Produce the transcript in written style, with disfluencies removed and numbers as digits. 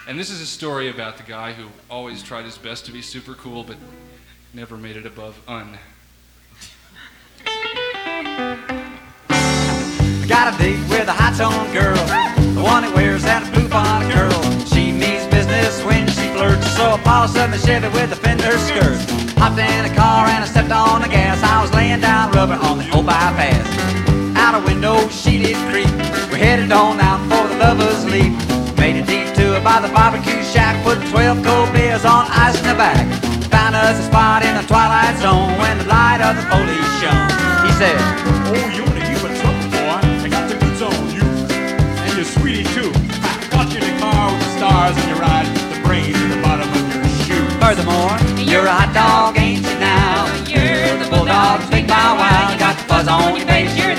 And this is a story about the guy who always tried his best to be super cool, but never made it above un. I got a date with a high-tone girl, the one that wears that blue bonnet curl. She means business when she flirts, so I polished up my Chevy with the fender skirt. Hopped in a car and I stepped on the gas. I was laying down rubber on the old bypass. Out a window she did creep. We headed on out for the lovers' leap. Made a detour by the barbecue shack, put 12 cold beers on ice in the back. Found us a spot in the twilight zone when the light of the police shone. He said, "Oh, you wanna give a trouble, boy? I got the goods on you, and your sweetie too. I got you in the car with the stars in your eyes, the brains in the bottom of your shoe. furthermore, you're a hot dog, ain't you now? You're the bulldog, big bow wow. You got the fuzz on your face, you're